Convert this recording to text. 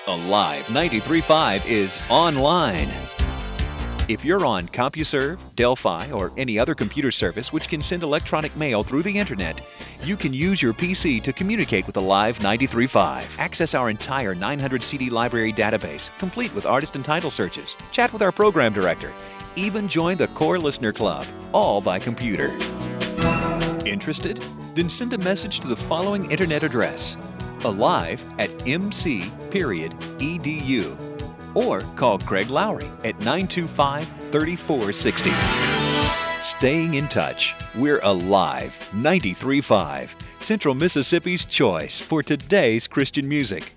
Alive 93.5 is online. If you're on CompuServe, Delphi, or any other computer service which can send electronic mail through the internet, you can use your PC to communicate with Alive 93.5. Access our entire 900 CD library database, complete with artist and title searches. Chat with our program director. Even join the Core Listener Club, all by computer. Interested? Then send a message to the following internet address: alive@mc.edu, or call Craig Lowry at 925-3460. Staying in touch, we're Alive 93.5, Central Mississippi's choice for today's Christian music.